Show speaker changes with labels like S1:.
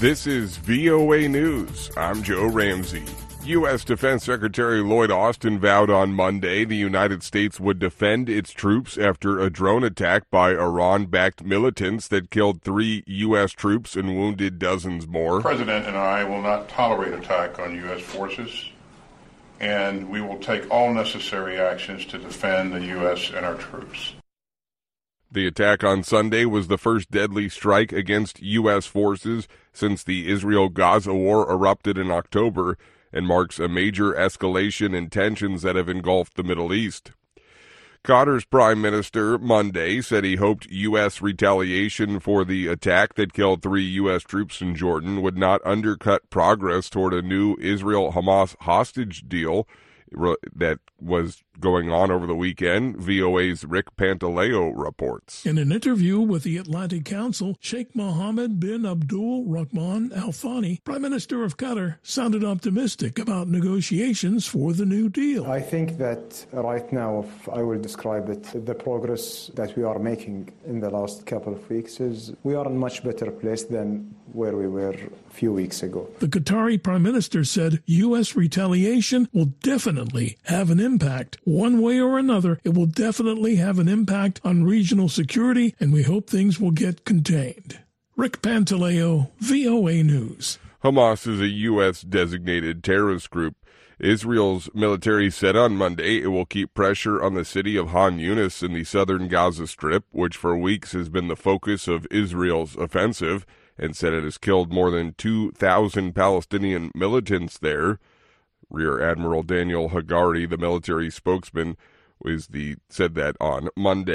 S1: This is VOA News. I'm Joe Ramsey. U.S. Defense Secretary Lloyd Austin vowed on Monday the United States would defend its troops after a drone attack by Iran-backed militants that killed 3 U.S. troops and wounded dozens more.
S2: The President and I will not tolerate attack on U.S. forces, and we will take all necessary actions to defend the U.S. and our troops.
S1: The attack on Sunday was the first deadly strike against U.S. forces since the Israel-Gaza war erupted in October and marks a major escalation in tensions that have engulfed the Middle East. Qatar's prime minister Monday said he hoped U.S. retaliation for the attack that killed 3 U.S. troops in Jordan would not undercut progress toward a new Israel-Hamas hostage deal that was going on over the weekend, VOA's Rick Pantaleo reports.
S3: In an interview with the Atlantic Council, Sheikh Mohammed bin Abdul Rahman Al Thani, Prime Minister of Qatar, sounded optimistic about negotiations for the new deal.
S4: I think that right now, if I will describe it, the progress that we are making in the last couple of weeks is we are in a much better place than where we were a few weeks ago.
S3: The Qatari Prime Minister said U.S. retaliation will definitely have an impact. One way or another, it will definitely have an impact on regional security, and we hope things will get contained. Rick Pantaleo, VOA News.
S1: Hamas is a U.S.-designated terrorist group. Israel's military said on Monday it will keep pressure on the city of Han Yunis in the southern Gaza Strip, which for weeks has been the focus of Israel's offensive, and said it has killed more than 2,000 Palestinian militants there. Rear Admiral Daniel Hagari, the military spokesman, said that on Monday.